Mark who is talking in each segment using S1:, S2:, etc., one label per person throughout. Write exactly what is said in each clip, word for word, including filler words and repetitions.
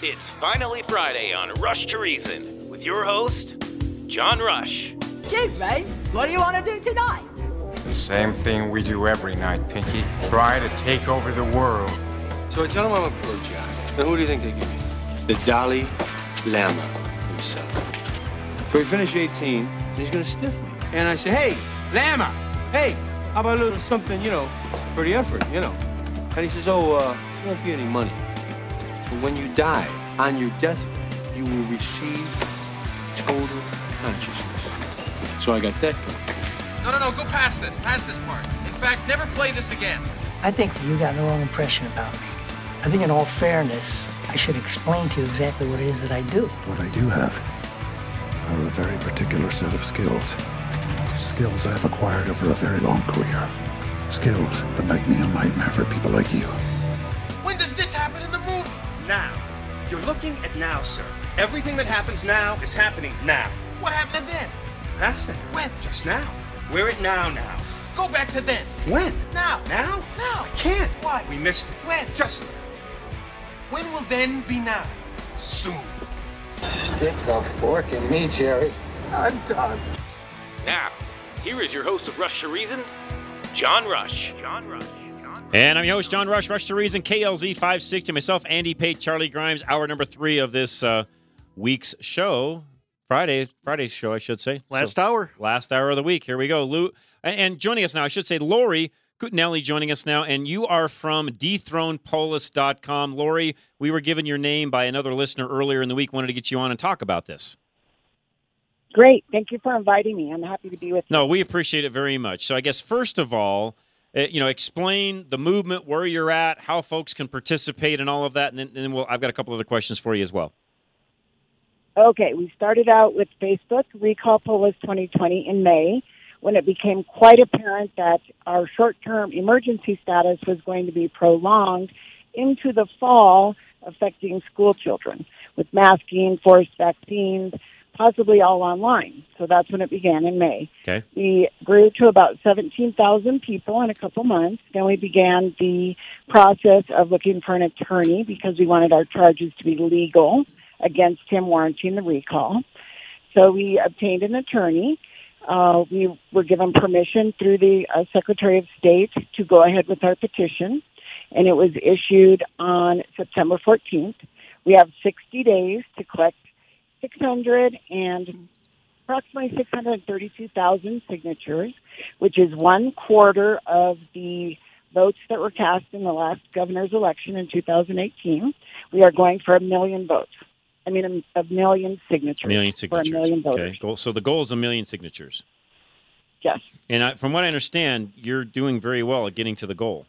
S1: It's finally Friday on Rush to Reason with your host, John Rush.
S2: Gee, Ray, what do you want to do tonight?
S3: The same thing we do every night, Pinky. Try to take over the world.
S4: So I tell him I'm a pro jack. And who do you think they give me? The Dalai Lama himself. So we finish eighteen, and he's gonna stiff me. And I say, hey, Lama, hey, how about a little something, you know, for the effort, you know? And he says, oh, uh, there won't be any money. But when you die on your deathbed, you will receive total consciousness. So I got that going.
S5: No, no, no, go past this, past this part. In fact, never play this again.
S6: I think you got the wrong impression about me. I think in all fairness, I should explain to you exactly what it is that I do.
S7: What I do have are a very particular set of skills. Skills I've acquired over a very long career. Skills that make me a nightmare for people like you.
S5: When does this happen in the movie?
S8: Now. You're looking at now, sir. Everything that happens now is happening now.
S5: What happened then?
S8: Past that.
S5: When?
S8: Just now. We're at now now.
S5: Go back to then.
S8: When?
S5: Now.
S8: Now?
S5: Now.
S8: I can't.
S5: Why?
S8: We missed it.
S5: When?
S8: Just now.
S5: When will then be now? Soon.
S9: Stick a fork in me, Jerry. I'm done.
S1: Now, here is your host of Rush to Reason, John Rush. John Rush.
S10: And I'm your host, John Rush, Rush to Reason, K L Z five sixty. Myself, Andy Pate, Charlie Grimes, hour number three of this uh, week's show. Friday, Friday's show, I should say.
S11: Last
S10: so,
S11: hour.
S10: Last hour of the week. Here we go. Lou, and, and joining us now, I should say, Lori Cutinelli joining us now, and you are from dethrone polis dot com. Lori, we were given your name by another listener earlier in the week. Wanted to get you on and talk about this.
S12: Great. Thank you for inviting me. I'm happy to be with you.
S10: No, we appreciate it very much. So I guess, first of all, uh, you know, explain the movement, where you're at, how folks can participate and all of that, and then, and then we'll, I've got a couple other questions for you as well.
S12: Okay. We started out with Facebook, Recall Polis twenty twenty in May, when it became quite apparent that our short-term emergency status was going to be prolonged into the fall, affecting school children with masking, forced vaccines, possibly all online. So that's when it began in May.
S10: Okay.
S12: We grew to about seventeen thousand people in a couple months. Then we began the process of looking for an attorney because we wanted our charges to be legal against him warranting the recall. So we obtained an attorney. Uh, we were given permission through the uh, Secretary of State to go ahead with our petition, and it was issued on September fourteenth. We have sixty days to collect six hundred and approximately six hundred thirty-two thousand signatures, which is one quarter of the votes that were cast in the last governor's election in two thousand eighteen. We are going for a million votes. I mean, a, a million signatures.
S10: A million signatures.
S12: For a million voters.
S10: Okay. Goal, so the goal is a million signatures.
S12: Yes.
S10: And I, from what I understand, you're doing very well at getting to the goal.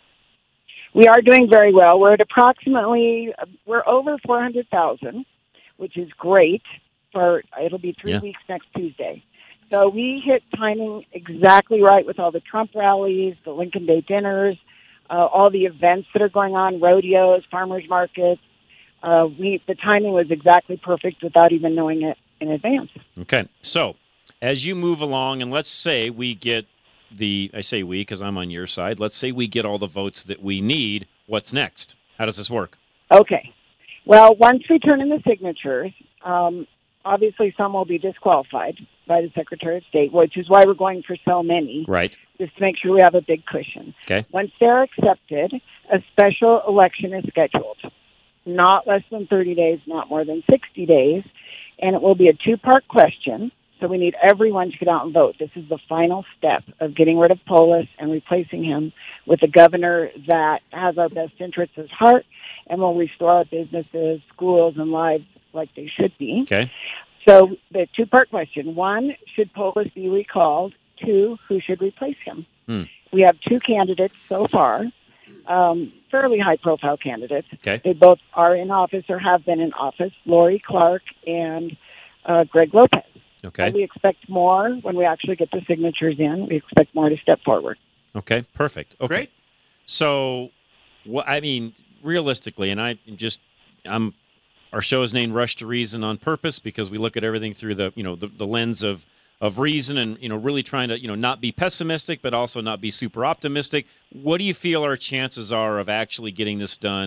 S12: We are doing very well. We're at approximately, we're over four hundred thousand, which is great. For it'll be three
S10: Yeah.
S12: weeks next Tuesday. So we hit timing exactly right with all the Trump rallies, the Lincoln Day dinners, uh, all the events that are going on, rodeos, farmers markets. Uh, we the timing was exactly perfect without even knowing it in advance.
S10: Okay. So as you move along, and let's say we get the, I say we because I'm on your side, let's say we get all the votes that we need, what's next? How does this work?
S12: Okay. Well, once we turn in the signatures, um, obviously some will be disqualified by the Secretary of State, which is why we're going for so many.
S10: Right.
S12: Just to make sure we have a big cushion.
S10: Okay.
S12: Once they're accepted, a special election is scheduled. Not less than thirty days, not more than sixty days. And it will be a two-part question. So we need everyone to get out and vote. This is the final step of getting rid of Polis and replacing him with a governor that has our best interests at heart and will restore our businesses, schools, and lives like they should be.
S10: Okay.
S12: So the two-part question. One, should Polis be recalled? Two, who should replace him?
S10: Hmm.
S12: We have two candidates so far, um, fairly high-profile candidates.
S10: Okay.
S12: They both are in office or have been in office, Lori Clark and uh, Greg Lopez.
S10: Okay.
S12: And we expect more when we actually get the signatures in. We expect more to step forward.
S10: Okay, perfect. Okay.
S11: Great.
S10: So, what I mean, realistically, and I just, I'm, our show is named Rush to Reason on purpose because we look at everything through the, you know, the, the lens of, of reason and, you know, really trying to, you know, not be pessimistic, but also not be super optimistic. What do you feel our chances are of actually getting this done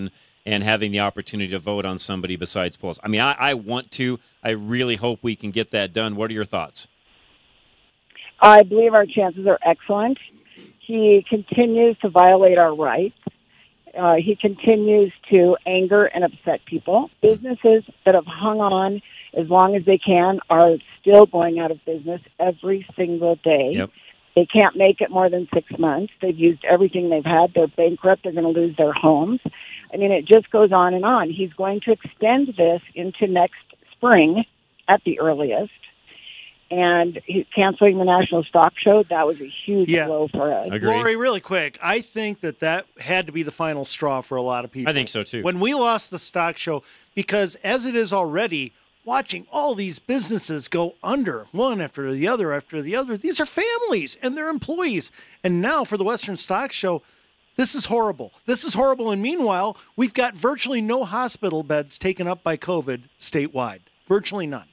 S10: and having the opportunity to vote on somebody besides Polis. I mean, I, I want to. I really hope we can get that done. What are your thoughts?
S12: I believe our chances are excellent. He continues to violate our rights. Uh, he continues to anger and upset people. Businesses that have hung on as long as they can are still going out of business every single day.
S10: Yep.
S12: They can't make it more than six months. They've used everything they've had. They're bankrupt. They're going to lose their homes. I mean, it just goes on and on. He's going to extend this into next spring at the earliest. And he's canceling the National Stock Show, that was a huge
S11: yeah.
S12: blow for us.
S10: Agreed.
S11: Lori, really quick, I think that that had to be the final straw for a lot of people.
S10: I think so, too.
S11: When we lost the stock show, because as it is already, watching all these businesses go under, one after the other after the other, these are families and their employees. And now for the Western Stock Show, this is horrible. This is horrible. And meanwhile, we've got virtually no hospital beds taken up by COVID statewide. Virtually none.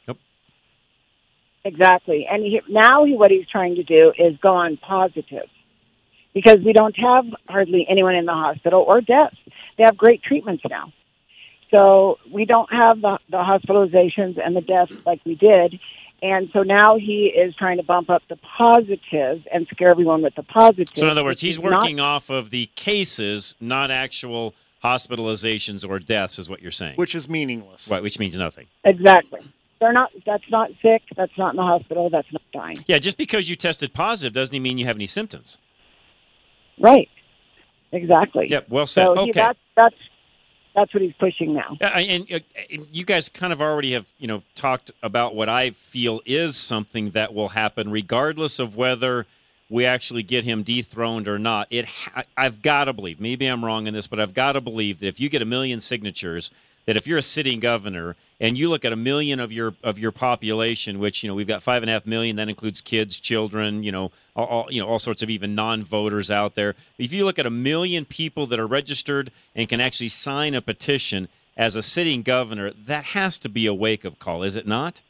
S12: Exactly. And he, now he, what he's trying to do is go on positive because we don't have hardly anyone in the hospital or deaths. They have great treatments now. So we don't have the, the hospitalizations and the deaths like we did. And so now he is trying to bump up the positives and scare everyone with the positives.
S10: So in other words, he's working
S12: not,
S10: off of the cases, not actual hospitalizations or deaths is what you're saying.
S11: Which is meaningless.
S10: Right, which means nothing.
S12: Exactly. They're not. That's not sick. That's not in the hospital. That's not dying.
S10: Yeah, just because you tested positive doesn't even mean you have any symptoms.
S12: Right. Exactly.
S10: Yep. Well said.
S12: So
S10: okay.
S12: he, that's that's that's what he's pushing now.
S10: Uh, and, uh, and you guys kind of already have you know talked about what I feel is something that will happen, regardless of whether we actually get him dethroned or not. It. Ha- I've got to believe. Maybe I'm wrong in this, but I've got to believe that if you get a million signatures, that if you're a sitting governor and you look at a million of your of your population, which you know we've got five and a half million, that includes kids, children, you know, all, all you know, all sorts of even non-voters out there. If you look at a million people that are registered and can actually sign a petition as a sitting governor, that has to be a wake-up call, is it not?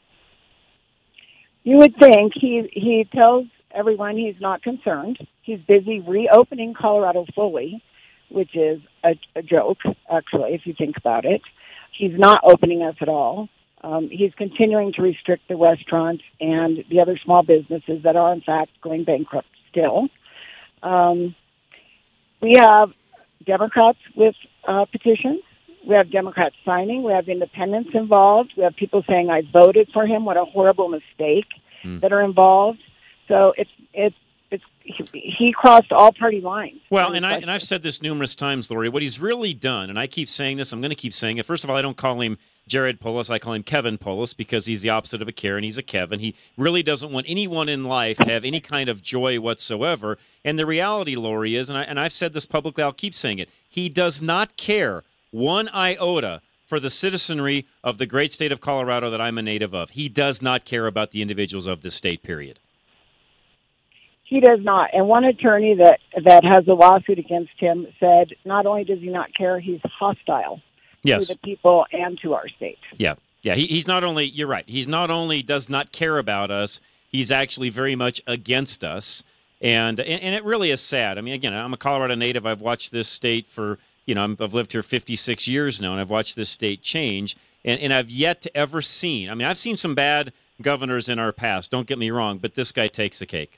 S12: You would think he he tells everyone he's not concerned. He's busy reopening Colorado fully, which is a, a joke, actually, if you think about it. He's not opening us at all. Um, he's continuing to restrict the restaurants and the other small businesses that are, in fact, going bankrupt still. Um, we have Democrats with uh, petitions. We have Democrats signing. We have independents involved. We have people saying, I voted for him. What a horrible mistake mm. that are involved. So it's it's It's, he crossed all party lines.
S10: Well, and, I, and I've said this numerous times, Lori, what he's really done, and I keep saying this, I'm going to keep saying it. First of all, I don't call him Jared Polis. I call him Kevin Polis because he's the opposite of a Karen. He's a Kevin. He really doesn't want anyone in life to have any kind of joy whatsoever. And the reality, Lori, is, and, I, and I've said this publicly, I'll keep saying it, he does not care one iota for the citizenry of the great state of Colorado that I'm a native of. He does not care about the individuals of this state, period.
S12: He does not. And one attorney that, that has a lawsuit against him said not only does he not care, he's hostile
S10: yes.
S12: to the people and to our state.
S10: Yeah. Yeah. He, he's not only, you're right, he's not only does not care about us, he's actually very much against us. And, and, and it really is sad. I mean, again, I'm a Colorado native. I've watched this state for, you know, I've lived here fifty-six years now, and I've watched this state change. And, and I've yet to ever seen, I mean, I've seen some bad governors in our past, don't get me wrong, but this guy takes the cake.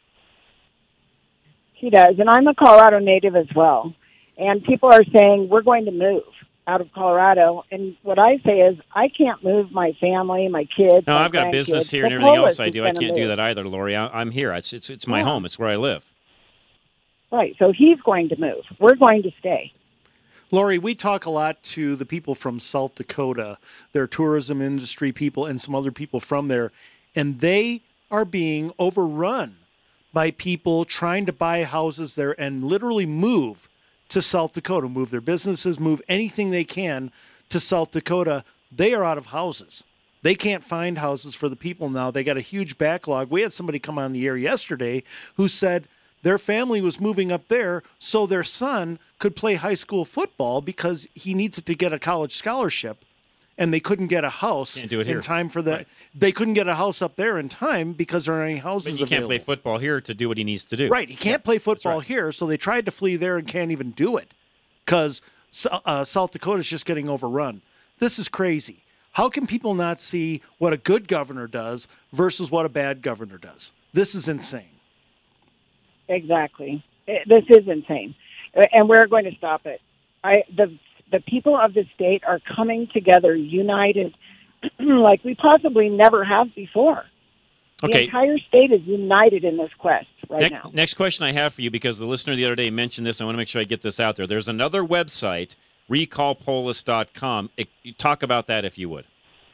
S12: He does, and I'm a Colorado native as well. And people are saying, we're going to move out of Colorado. And what I say is, I can't move my family, my kids,
S10: No,
S12: my
S10: I've got a business here
S12: The
S10: and everything
S12: Polis
S10: else I
S12: is
S10: do. I
S12: gonna
S10: can't
S12: move.
S10: do that either, Lori. I, I'm here. It's, it's, it's my
S12: Yeah.
S10: home. It's where I live.
S12: Right, so he's going to move. We're going to stay.
S11: Lori, we talk a lot to the people from South Dakota, their tourism industry people, and some other people from there, and they are being overrun by people trying to buy houses there and literally move to South Dakota, move their businesses, move anything they can to South Dakota. They are out of houses. They can't find houses for the people now. They got a huge backlog. We had somebody come on the air yesterday who said their family was moving up there so their son could play high school football because he needs it to get a college scholarship. And they couldn't get a house
S10: Can't do it
S11: in
S10: here.
S11: time for the.
S10: Right.
S11: They couldn't get a house up there in time because there aren't any houses
S10: But you can't
S11: available.
S10: play football here to do what he needs to do.
S11: Right, he can't
S10: Yeah,
S11: play football
S10: right.
S11: here, so they tried to flee there and can't even do it because uh, South Dakota is just getting overrun. This is crazy. How can people not see what a good governor does versus what a bad governor does? This is insane.
S12: Exactly. This is insane. And we're going to stop it. I, the, the people of the state are coming together, united, like we possibly never have before. The
S10: Okay.
S12: entire state is united in this quest right
S10: next,
S12: now.
S10: Next question I have for you, because the listener the other day mentioned this. I want to make sure I get this out there. There's another website, recall polis dot com. It, talk about that if you would.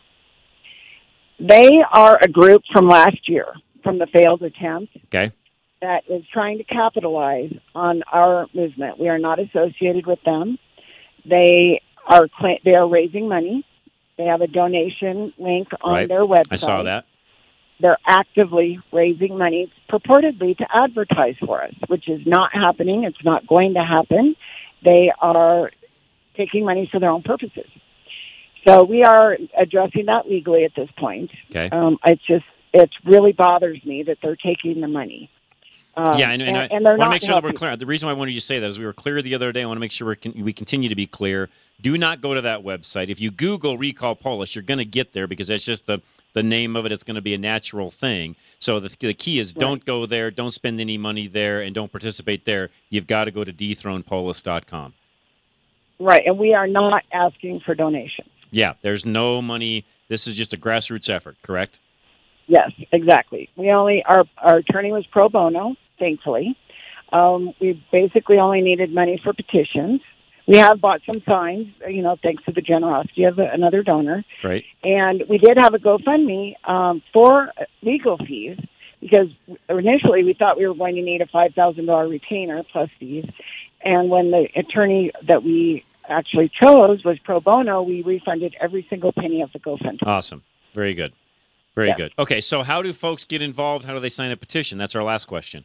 S12: They are a group from last year, from the failed attempt,
S10: Okay.
S12: that is trying to capitalize on our movement. We are not associated with them. They are cla- they are raising money. They have a donation link on
S10: Right.
S12: their website.
S10: I saw that.
S12: They're actively raising money purportedly to advertise for us, which is not happening. It's not going to happen. They are taking money for their own purposes. So we are addressing that legally at this point.
S10: Okay.
S12: Um, it's just, it really bothers me that they're taking the money. Um,
S10: yeah, and, and, I
S12: and they're
S10: want to
S12: not
S10: make sure that we're
S12: helping.
S10: clear. The reason why I wanted you to say that is we were clear the other day. I want to make sure we're con- we continue to be clear. Do not go to that website. If you Google Recall Polis, you're going to get there because that's just the, the name of it. It's going to be a natural thing. So the, the key is
S12: Right.
S10: don't go there, don't spend any money there, and don't participate there. You've got to go to dethrone polis dot com.
S12: Right, and we are not asking for donations.
S10: Yeah, there's no money. This is just a grassroots effort, correct?
S12: Yes, exactly. We only our our attorney was pro bono, thankfully. Um, we basically only needed money for petitions. We have bought some signs, you know, thanks to the generosity of another donor.
S10: Right.
S12: And we did have a GoFundMe um, for legal fees because initially we thought we were going to need a five thousand dollars retainer plus fees. And when the attorney that we actually chose was pro bono, we refunded every single penny of the GoFundMe.
S10: Awesome. Very good. Very
S12: Yeah.
S10: good. Okay, so how do folks get involved? How do they sign a petition? That's our last question.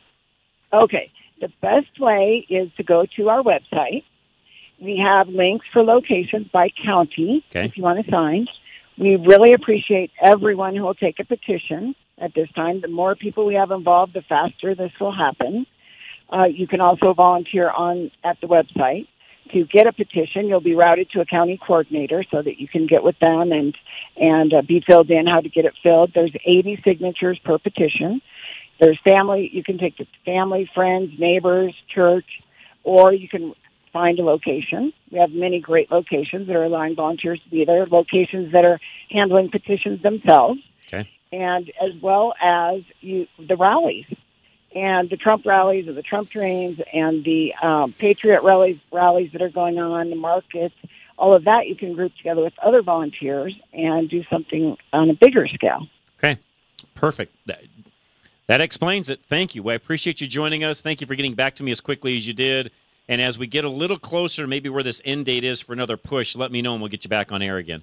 S12: Okay. The best way is to go to our website. We have links for locations by county
S10: Okay.
S12: if you want to sign. We really appreciate everyone who will take a petition at this time. The more people we have involved, the faster this will happen. Uh, you can also volunteer on at the website. To get a petition, you'll be routed to a county coordinator so that you can get with them and and uh, be filled in how to get it filled. There's eighty signatures per petition. There's family. You can take the family, friends, neighbors, church, or you can find a location. We have many great locations that are allowing volunteers to be there, locations that are handling petitions themselves,
S10: Okay.
S12: and as well as you, the rallies. And the Trump rallies and the Trump trains and the um, Patriot rallies, rallies that are going on, the markets, all of that you can group together with other volunteers and do something on a bigger scale.
S10: Okay. Perfect. That, that explains it. Thank you. Well, I appreciate you joining us. Thank you for getting back to me as quickly as you did. And as we get a little closer, maybe where this end date is for another push, let me know and we'll get you back on air again.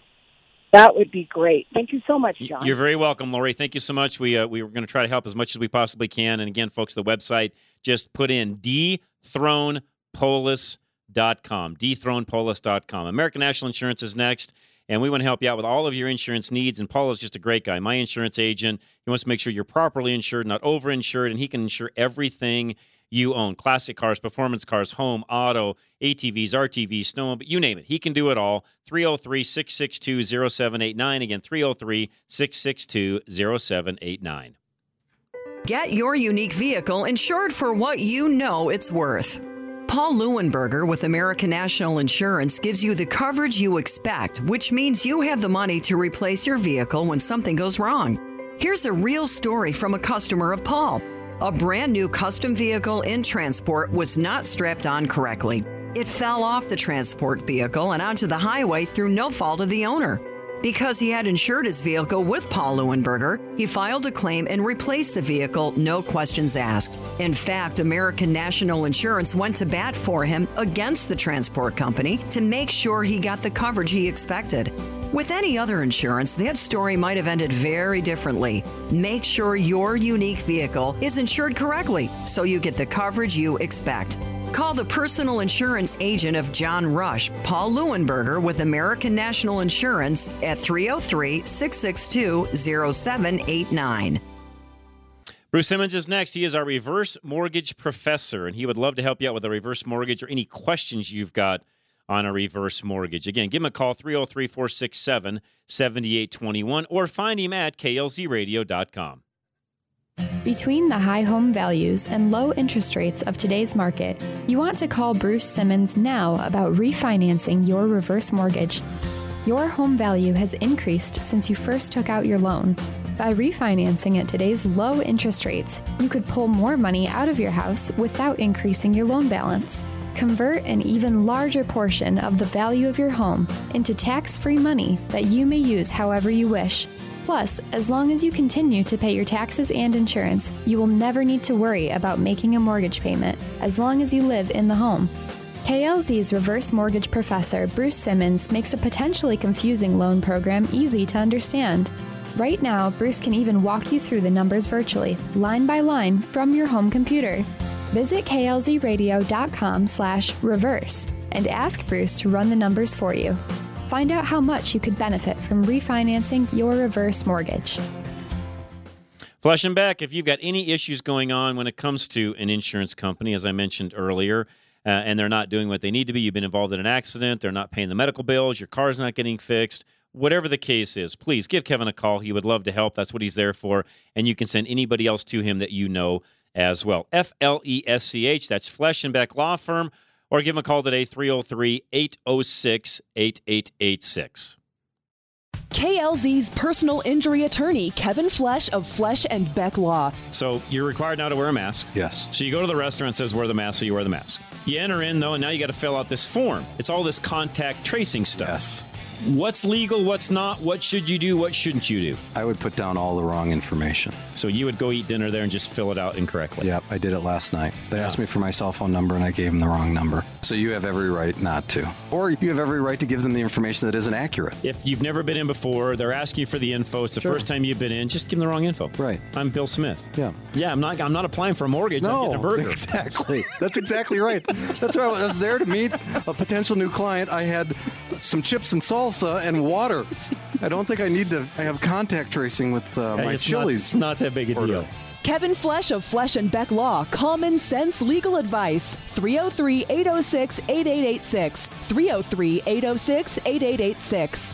S12: That would be great. Thank you so much, John.
S10: You're very welcome, Lori. Thank you so much. We uh, we were going to try to help as much as we possibly can. And again, folks, the website, just put in dethrone polis dot com, dethrone polis dot com. American National Insurance is next, and we want to help you out with all of your insurance needs. And Paul is just a great guy, my insurance agent. He wants to make sure you're properly insured, not overinsured, and he can insure everything you own. Classic cars, performance cars, home, auto, A T Vs, R T Vs, snowmobile, you name it. He can do it all. three oh three, six six two, oh seven eight nine. Again, three oh three, six six two, oh seven eight nine.
S13: Get your unique vehicle insured for what you know it's worth. Paul Leuenberger with American National Insurance gives you the coverage you expect, which means you have the money to replace your vehicle when something goes wrong. Here's a real story from a customer of Paul. A brand new custom vehicle in transport was not strapped on correctly. It fell off the transport vehicle and onto the highway through no fault of the owner. Because he had insured his vehicle with Paul Leuenberger, he filed a claim and replaced the vehicle, no questions asked. In fact, American National Insurance went to bat for him against the transport company to make sure he got the coverage he expected. With any other insurance, that story might have ended very differently. Make sure your unique vehicle is insured correctly so you get the coverage you expect. Call the personal insurance agent of John Rush, Paul Leuenberger with American National Insurance at three oh three, six six two, oh seven eight nine.
S10: Bruce Simmons is next. He is our reverse mortgage professor, and he would love to help you out with a reverse mortgage or any questions you've got on a reverse mortgage. Again, give him a call, three oh three, four six seven, seven eight two one, or find him at K L Z radio dot com.
S14: Between the high home values and low interest rates of today's market, you want to call Bruce Simmons now about refinancing your reverse mortgage. Your home value has increased since you first took out your loan. By refinancing at today's low interest rates, you could pull more money out of your house without increasing your loan balance. Convert an even larger portion of the value of your home into tax-free money that you may use however you wish. Plus, as long as you continue to pay your taxes and insurance, you will never need to worry about making a mortgage payment as long as you live in the home. K L Z's reverse mortgage professor, Bruce Simmons, makes a potentially confusing loan program easy to understand. Right now, Bruce can even walk you through the numbers virtually, line by line, from your home computer. Visit K L Z radio dot com slash reverse and ask Bruce to run the numbers for you. Find out how much you could benefit from refinancing your reverse mortgage.
S10: Flesh and Beck, if you've got any issues going on when it comes to an insurance company, as I mentioned earlier, uh, and they're not doing what they need to be, you've been involved in an accident, they're not paying the medical bills, your car's not getting fixed, whatever the case is, please give Kevin a call. He would love to help. That's what he's there for. And you can send anybody else to him that you know as well. F L E S C H, that's Flesh and Beck Law Firm. Or give him a call today, three oh three, eight oh six, eight eight eight six.
S15: K L Z's personal injury attorney, Kevin Flesh of Flesh and Beck Law.
S10: So you're required now to wear a mask.
S7: Yes.
S10: So you go to the restaurant, it says wear the mask, so you wear the mask. You enter in, though, and now you got to fill out this form. It's all this contact tracing stuff.
S7: Yes.
S10: What's legal, what's not, what should you do, what shouldn't you do?
S16: I would put down all the wrong information.
S10: So you would go eat dinner there and just fill it out incorrectly?
S16: Yep, I did it last night. They
S10: Yeah.
S16: asked me for my cell phone number, and I gave them the wrong number. So you have every right not to. Or you have every right to give them the information that isn't accurate.
S10: If you've never been in before, they're asking you for the info, it's the
S16: Sure.
S10: first time you've been in, just give them the wrong info.
S16: Right.
S10: I'm Bill Smith.
S16: Yeah.
S10: Yeah, I'm not I'm not applying for a mortgage, I'm
S16: No,
S10: getting a burger.
S16: exactly. That's exactly right. That's right. I was there to meet a potential new client. I had some chips and salsa and water. I don't think I need to I have contact tracing with uh,
S10: Hey,
S16: my
S10: it's
S16: chilies.
S10: Not, it's not that big a deal.
S15: Kevin Flesh of Flesh and Beck Law. Common sense legal advice. three oh three, eight oh six, eight eight eight six. three oh three, eight oh six, eight eight eight six.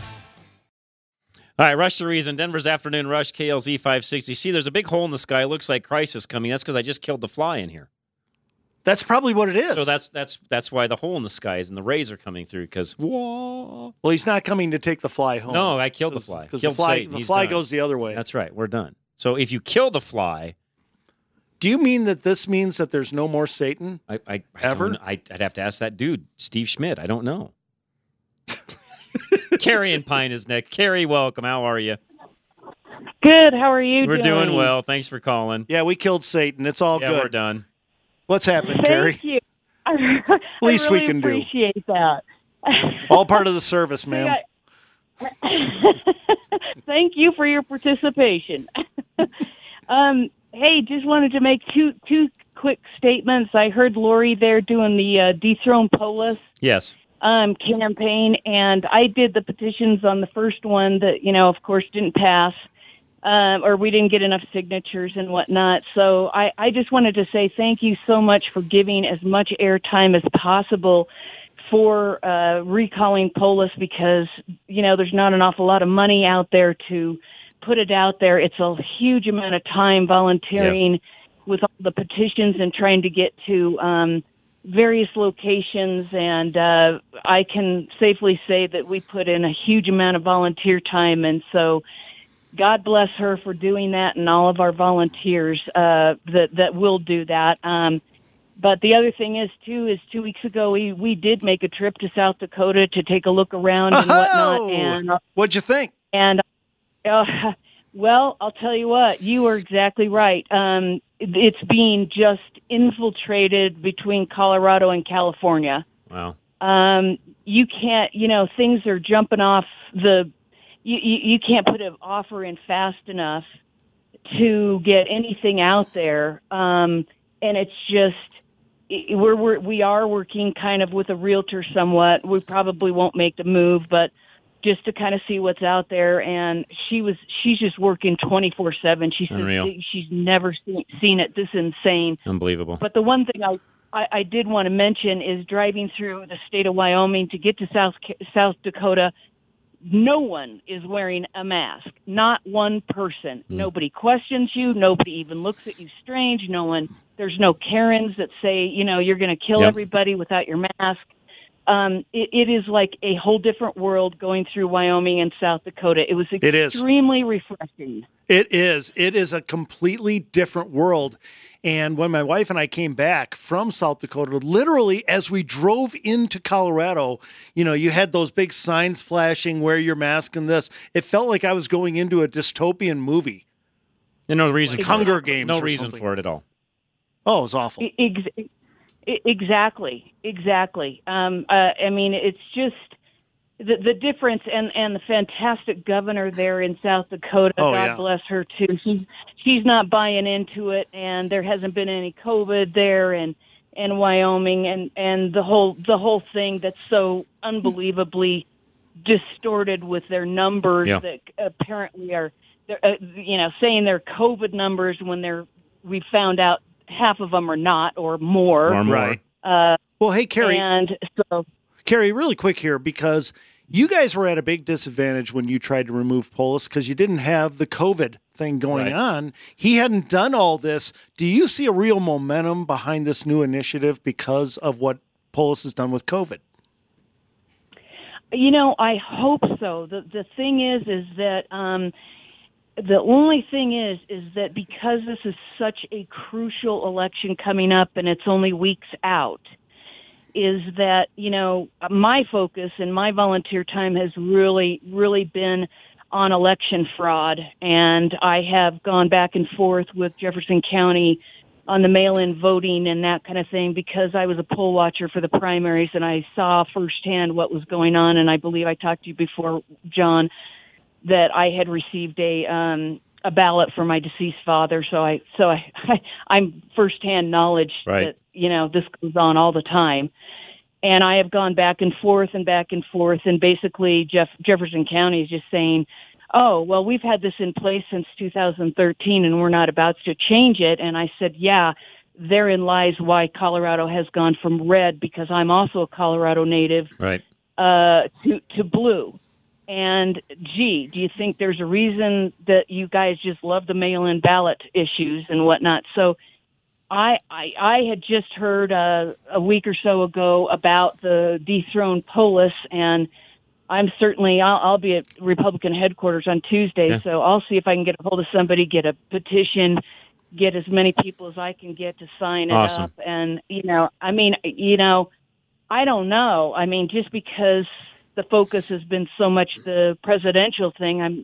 S10: All right, Rush to Reason, Denver's Afternoon Rush, K L Z five sixty. See, there's a big hole in the sky. It looks like crisis coming. That's because I just killed the fly in here.
S11: That's probably what it is.
S10: So that's that's that's why the hole in the sky is, and the rays are coming through because, whoa.
S11: Well, he's not coming to take the fly home.
S10: No, I killed the fly.
S11: Because the
S10: Killed
S11: fly,
S10: Satan.
S11: the
S10: He's
S11: fly
S10: done.
S11: goes the other way.
S10: That's right. We're done. So if you kill the fly,
S11: Do you mean that this means that there's no more Satan?
S10: I, I, I
S11: Ever?
S10: don't- I, I'd have to ask that dude, Steve Schmidt. I don't know. Carrie in Pine is next. Carrie, welcome. How are you?
S12: Good. How are you
S10: We're
S12: doing?
S10: doing well. Thanks for calling.
S11: Yeah, we killed Satan. It's all
S10: Yeah,
S11: good.
S10: we're done.
S11: What's happening,
S12: Thank
S11: Carrie?
S12: you. I
S11: Least we
S12: really
S11: can do.
S12: appreciate that.
S11: All part of the service, ma'am.
S12: Thank you for your participation. um, hey, just wanted to make two two quick statements. I heard Lori there doing the uh, Dethrone Polis
S10: Yes.
S12: um, campaign, and I did the petitions on the first one that, you know, of course, didn't pass, um, or we didn't get enough signatures and whatnot. So I, I just wanted to say thank you so much for giving as much airtime as possible for uh, recalling Polis because, you know, there's not an awful lot of money out there to put it out there. It's a huge amount of time volunteering
S10: Yeah.
S12: with all the petitions and trying to get to um, various locations. And uh, I can safely say that we put in a huge amount of volunteer time. And so God bless her for doing that and all of our volunteers uh, that, that will do that. Um, But the other thing is, too, is two weeks ago we, we did make a trip to South Dakota to take a look around and whatnot.
S11: Oh!
S12: And uh,
S11: What'd you think?
S12: and uh, well, I'll tell you what, you are exactly right. Um, it- it's being just infiltrated between Colorado and California.
S10: Wow.
S12: Um, you can't, you know, things are jumping off the. You, you, you can't put an offer in fast enough to get anything out there, um, and it's just. We're, we're we are working kind of with a realtor somewhat. We probably won't make the move, but
S17: just to kind of see what's out there. And she was, she's just working twenty-four seven. She says
S10: Unreal.
S17: she's never seen, seen it this insane.
S10: Unbelievable.
S17: But the one thing I, I, I did want to mention is driving through the state of Wyoming to get to South South Dakota, no one is wearing a mask. Not one person.
S10: Mm.
S17: Nobody questions you. Nobody even looks at you strange. No one. There's no Karens that say, you know, you're going to kill
S10: Yep.
S17: everybody without your mask. Um, it, it is like a whole different world going through Wyoming and South Dakota. It was
S11: It is.
S17: extremely refreshing.
S11: It is. It is a completely different world. And when my wife and I came back from South Dakota, literally as we drove into Colorado, you know, you had those big signs flashing, wear your mask and this. It felt like I was going into a dystopian movie.
S10: And no reason
S11: Like
S10: for
S11: Hunger
S10: it.
S11: Games
S10: No
S11: or
S10: reason
S11: something.
S10: for it at all.
S11: Oh, it was awful.
S17: Ex- Exactly, exactly. Um, uh, I mean, it's just the the difference, and, and the fantastic governor there in South Dakota.
S11: Oh,
S17: God
S11: yeah.
S17: bless her too. She's she's not buying into it, and there hasn't been any COVID there, and in Wyoming, and, and the whole the whole thing that's so unbelievably distorted with their numbers
S10: Yeah.
S17: that apparently are, they're, uh, you know, saying they're COVID numbers when they're we found out half of them are not, or more.
S10: Or more.
S11: Right.
S17: Uh,
S11: Well, hey, Carrie.
S17: and so,
S11: Carrie, really quick here, because you guys were at a big disadvantage when you tried to remove Polis because you didn't have the COVID thing going
S10: Right.
S11: on. He hadn't done all this. Do you see a real momentum behind this new initiative because of what Polis has done with COVID?
S17: you know, I hope so. The the thing is, is that um, the only thing is, is that because this is such a crucial election coming up, and it's only weeks out, is that, you know, my focus and my volunteer time has really, really been on election fraud. And I have gone back and forth with Jefferson County on the mail-in voting and that kind of thing, because I was a poll watcher for the primaries and I saw firsthand what was going on. And I believe I talked to you before, John, that I had received a um, a ballot for my deceased father. So I so I, I I'm firsthand knowledge
S10: Right.
S17: that, you know, this goes on all the time. And I have gone back and forth and back and forth, and basically Jeff, Jefferson County is just saying, oh, well, we've had this in place since two thousand thirteen, and we're not about to change it. And I said, yeah, therein lies why Colorado has gone from red, because I'm also a Colorado native,
S10: Right.
S17: uh, to, to blue. And, gee, do you think there's a reason that you guys just love the mail-in ballot issues and whatnot? So I, I, I had just heard uh, a week or so ago about the dethroned Polis, and I'm certainly, I'll, I'll be at Republican headquarters on Tuesday,
S10: Yeah.
S17: so I'll see if I can get a hold of somebody, get a petition, get as many people as I can get to sign it
S10: Awesome.
S17: up. And, you know, I mean, you know, I don't know. I mean, just because the focus has been so much the presidential thing, I'm,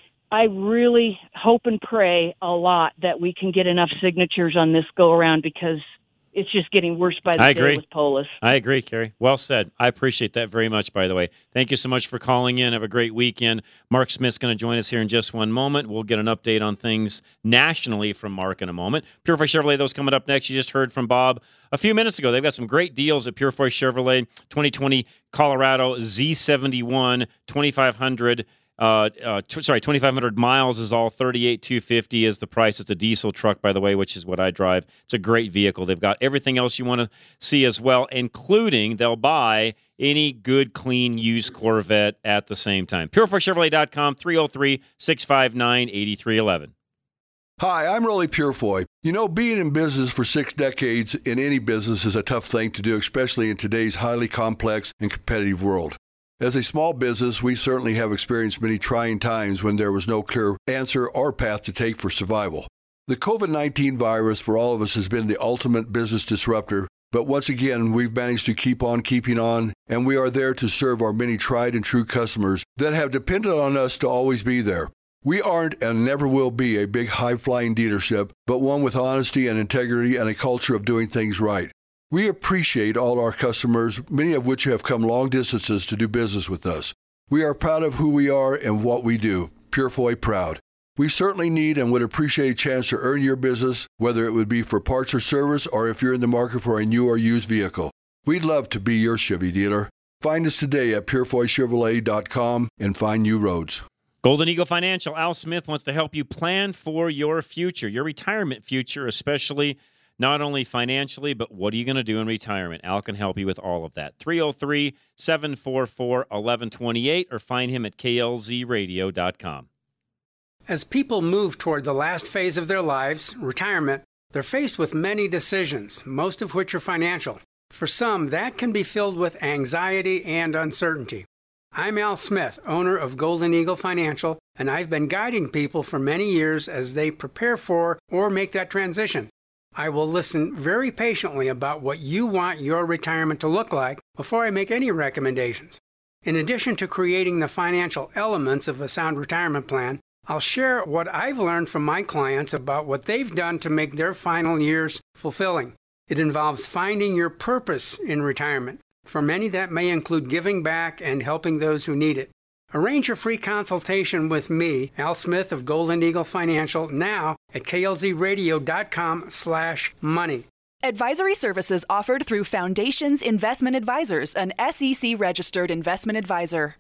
S17: I really hope and pray a lot that we can get enough signatures on this go around, because it's just getting worse by the
S10: I
S17: day
S10: agree.
S17: with Polis.
S10: I agree, Carrie. Well said. I appreciate that very much, by the way. Thank you so much for calling in. Have a great weekend. Mark Smith's going to join us here in just one moment. We'll get an update on things nationally from Mark in a moment. Purefoy Chevrolet, those coming up next. You just heard from Bob a few minutes ago. They've got some great deals at Purefoy Chevrolet. twenty twenty Colorado Z seventy-one, twenty-five hundred Uh, uh, t- sorry, twenty-five hundred miles is all. thirty-eight thousand two hundred fifty dollars is the price. It's a diesel truck, by the way, which is what I drive. It's a great vehicle. They've got everything else you want to see as well, including they'll buy any good, clean, used Corvette at the same time. Purefoy Chevrolet dot com, three oh three, six five nine, eight three one one.
S18: Hi, I'm Rolly Purefoy. You know, being in business for six decades in any business is a tough thing to do, especially in today's highly complex and competitive world. As a small business, we certainly have experienced many trying times when there was no clear answer or path to take for survival. The COVID nineteen virus for all of us has been the ultimate business disruptor, but once again, we've managed to keep on keeping on, and we are there to serve our many tried and true customers that have depended on us to always be there. We aren't and never will be a big high-flying dealership, but one with honesty and integrity and a culture of doing things right. We appreciate all our customers, many of which have come long distances to do business with us. We are proud of who we are and what we do. Purefoy proud. We certainly need and would appreciate a chance to earn your business, whether it would be for parts or service or if you're in the market for a new or used vehicle. We'd love to be your Chevy dealer. Find us today at purefoy chevrolet dot com and find new roads.
S10: Golden Eagle Financial, Al Smith wants to help you plan for your future, your retirement future, especially not only financially, but what are you going to do in retirement? Al can help you with all of that. three oh three, seven four four, one one two eight or find him at K L Z radio dot com.
S19: As people move toward the last phase of their lives, retirement, they're faced with many decisions, most of which are financial. For some, that can be filled with anxiety and uncertainty. I'm Al Smith, owner of Golden Eagle Financial, and I've been guiding people for many years as they prepare for or make that transition. I will listen very patiently about what you want your retirement to look like before I make any recommendations. In addition to creating the financial elements of a sound retirement plan, I'll share what I've learned from my clients about what they've done to make their final years fulfilling. It involves finding your purpose in retirement. For many, that may include giving back and helping those who need it. Arrange a free consultation with me, Al Smith of Golden Eagle Financial, now at K L Z radio dot com slash money.
S15: Advisory services offered through Foundations Investment Advisors, an S E C-registered investment advisor.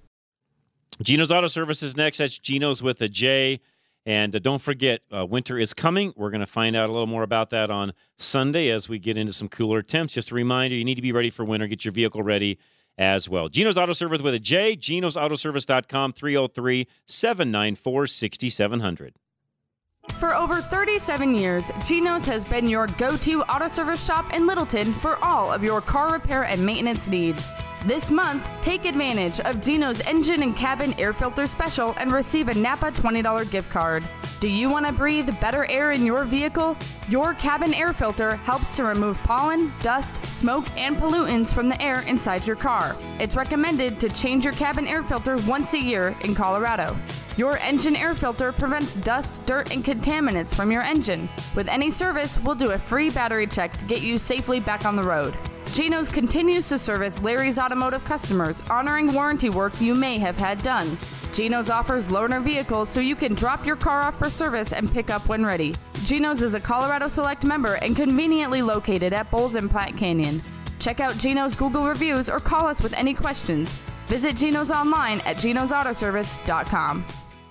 S10: Gino's Auto Service is next. That's Gino's with a J. And uh, don't forget, uh, winter is coming. We're going to find out a little more about that on Sunday as we get into some cooler temps. Just a reminder, you need to be ready for winter. Get your vehicle ready as well. Gino's Auto Service with a J, genos auto service dot com, three oh three, seven nine four, six seven zero zero.
S20: For over thirty-seven years, Gino's has been your go-to auto service shop in Littleton for all of your car repair and maintenance needs. This month, take advantage of Gino's Engine and Cabin Air Filter Special and receive a Napa twenty dollars gift card. Do you want to breathe better air in your vehicle? Your cabin air filter helps to remove pollen, dust, smoke, and pollutants from the air inside your car. It's recommended to change your cabin air filter once a year in Colorado. Your engine air filter prevents dust, dirt, and contaminants from your engine. With any service, we'll do a free battery check to get you safely back on the road. Gino's continues to service Larry's Automotive customers, honoring warranty work you may have had done. Gino's offers loaner vehicles so you can drop your car off for service and pick up when ready. Gino's is a Colorado Select member and conveniently located at Bowles and Platte Canyon. Check out Gino's Google reviews or call us with any questions. Visit Gino's online at genos auto service dot com.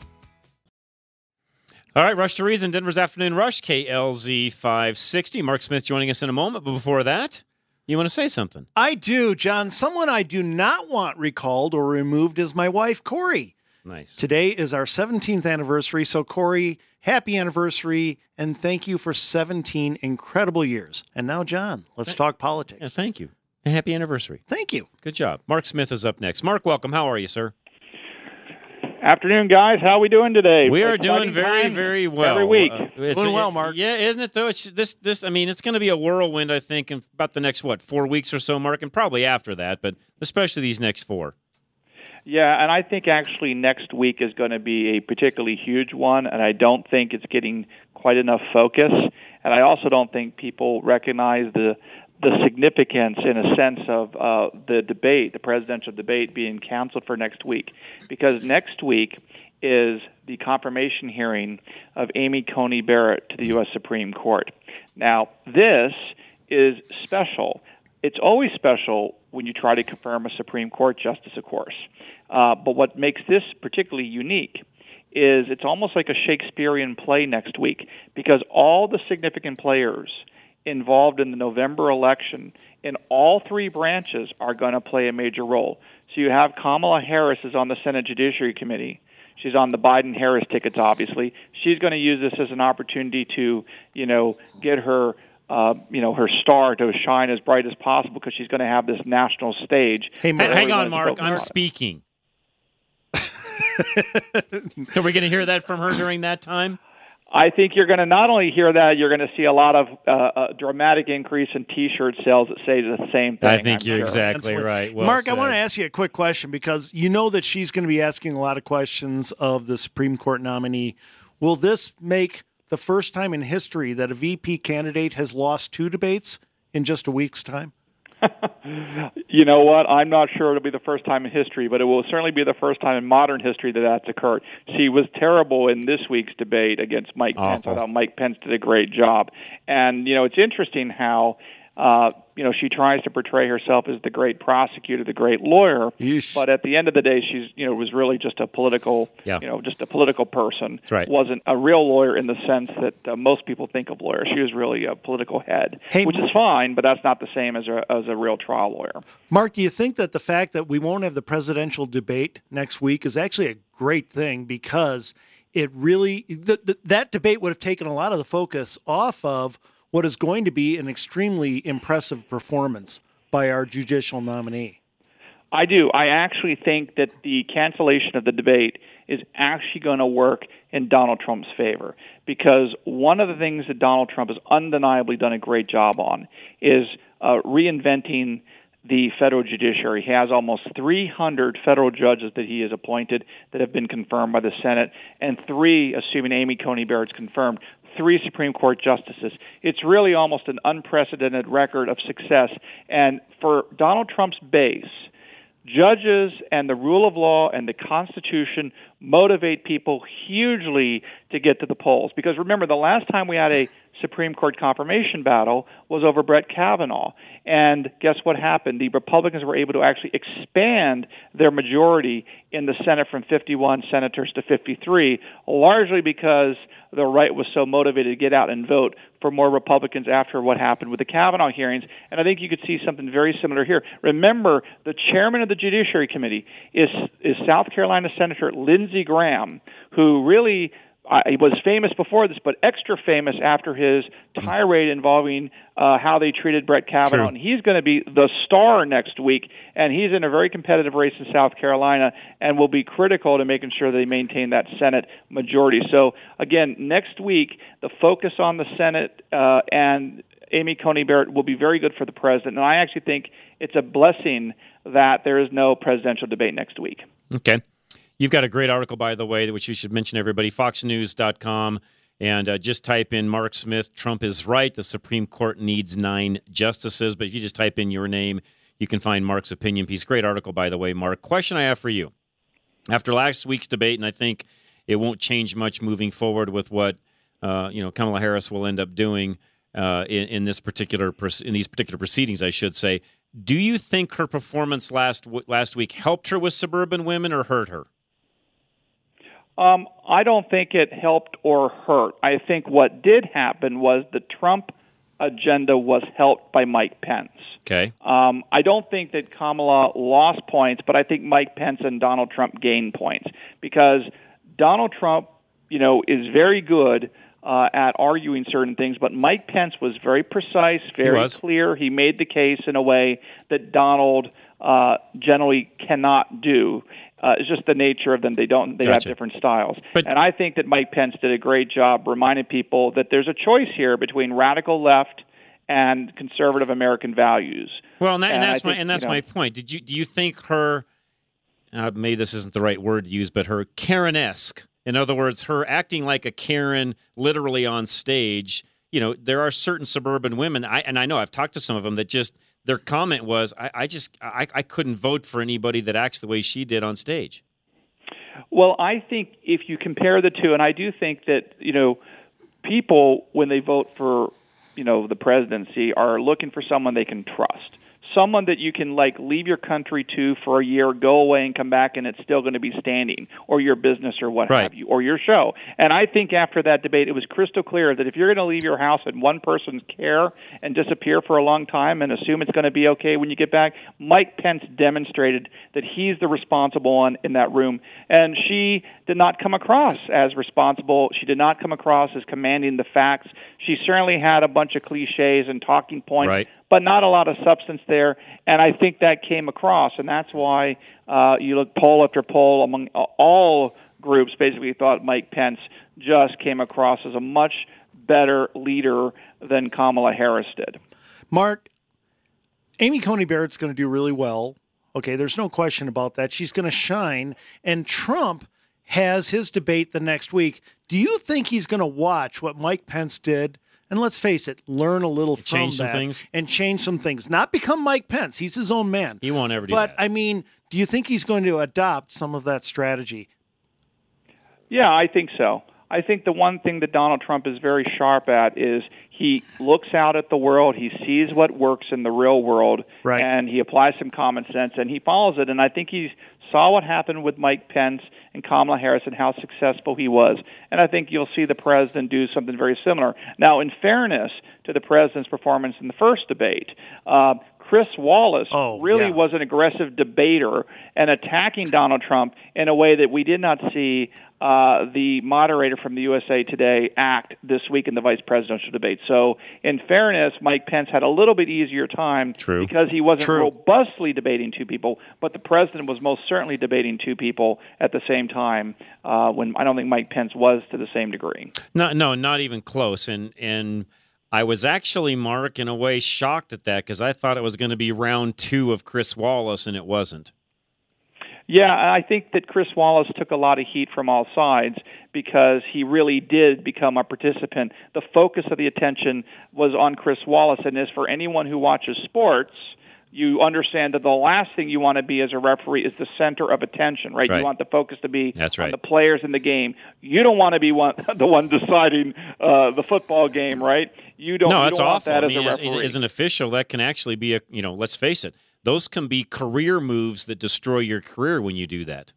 S10: All right, Rush to Reason, Denver's Afternoon Rush, K L Z five sixty. Mark Smith joining us in a moment, but before that, you want to say something?
S11: I do, John. Someone I do not want recalled or removed is my wife, Corey.
S10: Nice.
S11: Today is our seventeenth anniversary, so Corey, happy anniversary, and thank you for seventeen incredible years. And now, John, let's talk politics.
S10: Yeah, thank you. And happy anniversary.
S11: Thank you.
S10: Good job. Mark Smith is up next. Mark, welcome. How are you, sir?
S21: Afternoon, guys. How are we doing today?
S10: We are
S21: Exciting
S10: doing very,
S21: time
S10: very well.
S21: Every week.
S10: Uh, it's,
S11: doing well,
S10: it,
S11: Mark.
S10: Yeah, isn't it, though? It's this, this. I mean, it's going to be a whirlwind, I think, in about the next, what, four weeks or so, Mark, and probably after that, but especially these next four.
S21: Yeah, and I think actually next week is going to be a particularly huge one, and I don't think it's getting quite enough focus. And I also don't think people recognize the the significance, in a sense, of uh, the debate, the presidential debate being canceled for next week. Because next week is the confirmation hearing of Amy Coney Barrett to the U S Supreme Court. Now, this is special. It's always special when you try to confirm a Supreme Court justice, of course. Uh, but what makes this particularly unique is it's almost like a Shakespearean play next week, because all the significant players involved in the November election in all three branches are going to play a major role. So you have Kamala Harris is on the Senate Judiciary Committee. She's on the Biden-Harris tickets, obviously. She's going to use this as an opportunity to, you know, get her, uh, you know, her star to shine as bright as possible, because she's going to have this national stage.
S10: Hey, Mark, hang on, Mark. I'm speaking. Are we going to hear that from her during that time?
S21: I think you're going to not only hear that, you're going to see a lot of uh, a dramatic increase in T-shirt sales that say the same thing.
S10: I think
S21: I'm
S10: you're
S21: sure.
S10: exactly right. Well
S11: Mark,
S10: said.
S11: I want to ask you a quick question, because you know that she's going to be asking a lot of questions of the Supreme Court nominee. Will this make the first time in history that a V P candidate has lost two debates in just a week's time?
S21: You know what? I'm not sure it'll be the first time in history, but it will certainly be the first time in modern history that that's occurred. She was terrible in this week's debate against Mike Awful. Pence. I thought Mike Pence did a great job. And, you know, it's interesting how uh, you know, she tries to portray herself as the great prosecutor, the great lawyer.
S11: Yeesh.
S21: But at the end of the day, she's, you know, was really just a political,
S10: yeah.
S21: you know, just a political person.
S10: That's right.
S21: Wasn't a real lawyer in the sense that uh, most people think of lawyers. She was really a political head,
S11: Hey,
S21: which is fine, but that's not the same as a as a real trial lawyer.
S11: Mark, do you think that the fact that we won't have the presidential debate next week is actually a great thing, because it really th- th- that debate would have taken a lot of the focus off of what is going to be an extremely impressive performance by our judicial nominee?
S21: I do. I actually think that the cancellation of the debate is actually going to work in Donald Trump's favor, because one of the things that Donald Trump has undeniably done a great job on is uh, reinventing the federal judiciary. He has almost three hundred federal judges that he has appointed that have been confirmed by the Senate, and three, assuming Amy Coney Barrett's confirmed, three Supreme Court justices. It's really almost an unprecedented record of success. And for Donald Trump's base, judges and the rule of law and the Constitution motivate people hugely to get to the polls. Because remember, the last time we had a Supreme Court confirmation battle was over Brett Kavanaugh. And guess what happened? The Republicans were able to actually expand their majority in the Senate from fifty-one senators to fifty-three, largely because the right was so motivated to get out and vote for more Republicans after what happened with the Kavanaugh hearings. And I think you could see something very similar here. Remember, the chairman of the Judiciary Committee is, is South Carolina Senator Lindsey Graham, who really Uh, he was famous before this, but extra famous after his tirade involving uh, how they treated Brett Kavanaugh.
S10: True.
S21: And he's going to be the star next week, and he's in a very competitive race in South Carolina and will be critical to making sure they maintain that Senate majority. So, again, next week, the focus on the Senate uh, and Amy Coney Barrett will be very good for the president. And I actually think it's a blessing that there is no presidential debate next week.
S10: Okay. You've got a great article, by the way, which you should mention, everybody, fox news dot com. And uh, just type in Mark Smith, Trump is right, the Supreme Court needs nine justices. But if you just type in your name, you can find Mark's opinion piece. Great article, by the way, Mark. Question I have for you. After last week's debate, and I think it won't change much moving forward with what uh, you know Kamala Harris will end up doing uh, in, in this particular in these particular proceedings, I should say. Do you think her performance last last week helped her with suburban women or hurt her?
S21: Um, I don't think it helped or hurt. I think what did happen was the Trump agenda was helped by Mike Pence.
S10: Okay.
S21: Um, I don't think that Kamala lost points, but I think Mike Pence and Donald Trump gained points, because Donald Trump, you know, is very good uh, at arguing certain things, but Mike Pence was very precise, very
S10: was.
S21: clear. He made the case in a way that Donald uh, generally cannot do. Uh, it's just the nature of them. They don't. They
S10: Gotcha.
S21: have different styles.
S10: But,
S21: and I think that Mike Pence did a great job reminding people that there's a choice here between radical left and conservative American values.
S10: Well, and, that, and,
S21: and
S10: that's
S21: I
S10: my
S21: think,
S10: and that's
S21: you know,
S10: my point. Did you do you think her? Uh, maybe this isn't the right word to use, but her Karen-esque. In other words, her acting like a Karen, literally on stage. You know, there are certain suburban women, I and I know I've talked to some of them that just. Their comment was, I, I just I, I couldn't vote for anybody that acts the way she did on stage.
S21: Well, I think if you compare the two, and I do think that, you know, people, when they vote for, you know, the presidency, are looking for someone they can trust. Someone that you can, like, leave your country to for a year, go away and come back, and it's still going to be standing, or your business or what
S10: right.
S21: have you, or your show. And I think after that debate, it was crystal clear that if you're going to leave your house in one person's care and disappear for a long time and assume it's going to be okay when you get back, Mike Pence demonstrated that he's the responsible one in that room. And she did not come across as responsible. She did not come across as commanding the facts. She certainly had a bunch of cliches and talking points.
S10: Right.
S21: But not a lot of substance there, and I think that came across, and that's why uh, you look poll after poll among all groups basically thought Mike Pence just came across as a much better leader than Kamala Harris did.
S11: Mark, Amy Coney Barrett's going to do really well. Okay, there's no question about that. She's going to shine, and Trump has his debate the next week. Do you think he's going to watch what Mike Pence did? And let's face it, learn a little from
S10: change some
S11: that
S10: things.
S11: and change some things. Not become Mike Pence. He's his own man.
S10: He won't ever do
S11: but,
S10: that.
S11: But, I mean, do you think he's going to adopt some of that strategy?
S21: Yeah, I think so. I think the one thing that Donald Trump is very sharp at is He looks out at the world, he sees what works in the real world,
S11: right.
S21: and he applies some common sense, and he follows it. And I think he saw what happened with Mike Pence and Kamala Harris and how successful he was. And I think you'll see the president do something very similar. Now, in fairness to the president's performance in the first debate, uh, Chris Wallace
S11: oh,
S21: really
S11: yeah.
S21: was an aggressive debater and attacking Donald Trump in a way that we did not see uh, the moderator from the U S A Today act this week in the vice presidential debate. So, in fairness, Mike Pence had a little bit easier time
S10: True.
S21: because he wasn't
S11: True.
S21: robustly debating two people, but the president was most certainly debating two people at the same time uh, when I don't think Mike Pence was to the same degree.
S10: No, no, not even close. And and I was actually, Mark, in a way, shocked at that because I thought it was going to be round two of Chris Wallace, and it wasn't.
S21: Yeah, I think that Chris Wallace took a lot of heat from all sides because he really did become a participant. The focus of the attention was on Chris Wallace, and as for anyone who watches sports, you understand that the last thing you want to be as a referee is the center of attention, right?
S10: Right.
S21: You want the focus to be
S10: That's
S21: on
S10: right.
S21: the players in the game. You don't want to be one, the one deciding uh, the football game, right? You don't.
S10: No,
S21: you
S10: that's
S21: don't want
S10: awful.
S21: that
S10: I
S21: as
S10: mean,
S21: a
S10: as,
S21: referee.
S10: as an official, that can actually be a, you know, let's face it, those can be career moves that destroy your career when you do that.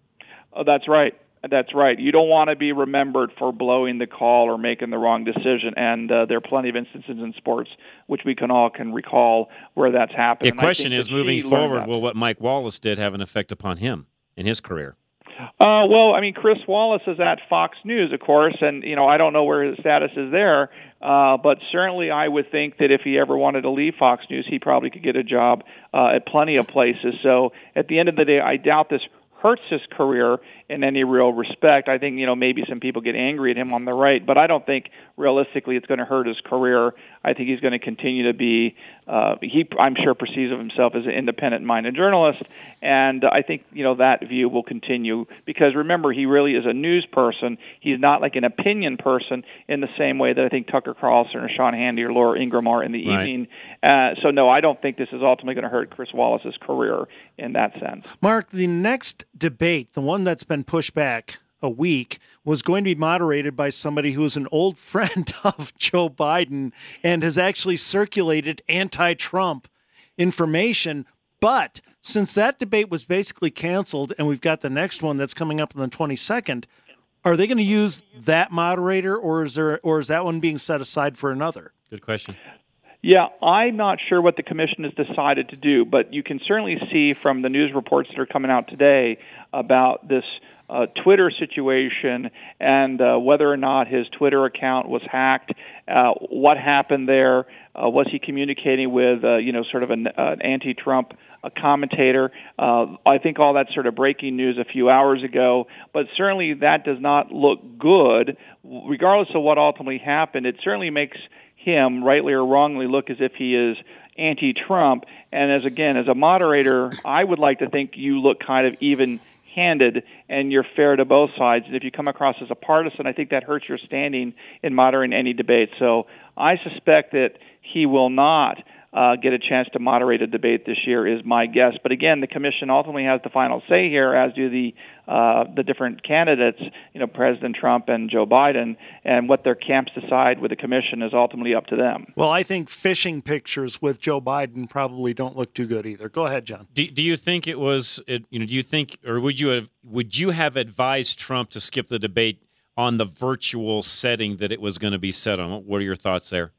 S21: Oh, that's right. That's right. You don't want to be remembered for blowing the call or making the wrong decision. And uh, there are plenty of instances in sports which we can all can recall where that's happened.
S10: The
S21: And I
S10: question
S21: think
S10: is,
S21: that
S10: moving
S21: she learned
S10: forward,
S21: that.
S10: will what Mike Wallace did have an effect upon him in his career?
S21: Uh, well, I mean, Chris Wallace is at Fox News, of course, and you know I don't know where his status is there, uh, but certainly I would think that if he ever wanted to leave Fox News, he probably could get a job uh, at plenty of places. So at the end of the day, I doubt this hurts his career in any real respect. I think, you know, maybe some people get angry at him on the right, but I don't think realistically it's going to hurt his career. I think he's going to continue to be, uh, he, I'm sure, perceives of himself as an independent-minded journalist, and I think, you know, that view will continue because, remember, he really is a news person. He's not like an opinion person in the same way that I think Tucker Carlson or Sean Hannity or Laura Ingraham are in the
S10: Right.
S21: evening. Uh, so, no, I don't think this is ultimately going to hurt Chris Wallace's career in that sense.
S11: Mark, the next debate, the one that's been pushed back a week, was going to be moderated by somebody who is an old friend of Joe Biden and has actually circulated anti-Trump information. But since that debate was basically canceled and we've got the next one that's coming up on the twenty-second, are they going to use that moderator, or is there, or is that one being set aside for another?
S10: Good question.
S21: Yeah, I'm not sure what the commission has decided to do, but you can certainly see from the news reports that are coming out today about this uh, Twitter situation and uh, whether or not his Twitter account was hacked, uh, what happened there, uh, was he communicating with, uh, you know, sort of an, uh, an anti-Trump a commentator. Uh, I think all that's sort of breaking news a few hours ago, but certainly that does not look good. Regardless of what ultimately happened, it certainly makes him, rightly or wrongly, look as if he is anti-Trump. And as again, as a moderator, I would like to think you look kind of even-handed and you're fair to both sides. And if you come across as a partisan, I think that hurts your standing in moderating any debate. So I suspect that he will not Uh, get a chance to moderate a debate this year is my guess. But again, the commission ultimately has the final say here, as do the uh, the different candidates, you know, President Trump and Joe Biden, and what their camps decide with the commission is ultimately up to them.
S11: Well, I think fishing pictures with Joe Biden probably don't look too good either. Go ahead, John.
S10: Do, do you think it was, it, you know, do you think, or would you have, would you have advised Trump to skip the debate on the virtual setting that it was going to be set on? What are your thoughts there?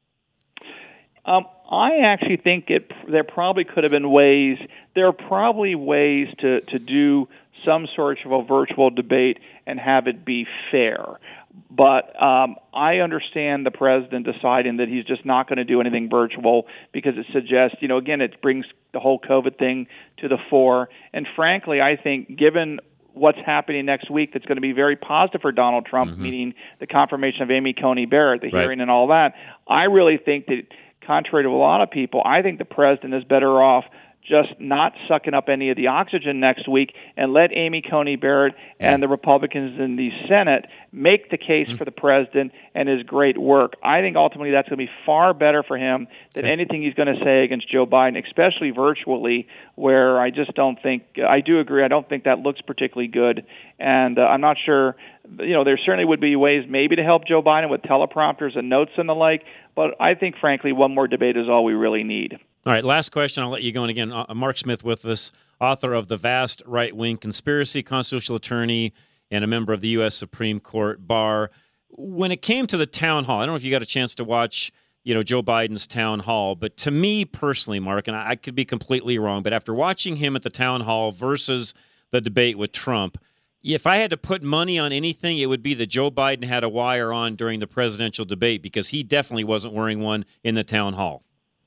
S21: Um, I actually think it. There probably could have been ways. There are probably ways to, to do some sort of a virtual debate and have it be fair. But um, I understand the president deciding that he's just not going to do anything virtual because it suggests, you know, again, it brings the whole COVID thing to the fore. And frankly, I think given what's happening next week that's going to be very positive for Donald Trump, mm-hmm. meaning the confirmation of Amy Coney Barrett, the
S10: right.
S21: hearing and all that, I really think that contrary to a lot of people, I think the president is better off just not sucking up any of the oxygen next week and let Amy Coney Barrett and the Republicans in the Senate make the case mm-hmm. for the president and his great work. I think ultimately that's going to be far better for him than okay. anything he's going to say against Joe Biden, especially virtually, where I just don't think, I do agree, I don't think that looks particularly good. And uh, I'm not sure, you know, there certainly would be ways maybe to help Joe Biden with teleprompters and notes and the like, but I think, frankly, one more debate is all we really need.
S10: All right, last question. I'll let you go. And again, uh, Mark Smith with us, author of The Vast Right-Wing Conspiracy, constitutional attorney, and a member of the U S Supreme Court Bar. When it came to the town hall, I don't know if you got a chance to watch, you know, Joe Biden's town hall, but to me personally, Mark, and I, I could be completely wrong, but after watching him at the town hall versus the debate with Trump, if I had to put money on anything, it would be that Joe Biden had a wire on during the presidential debate, because he definitely wasn't wearing one in the town hall.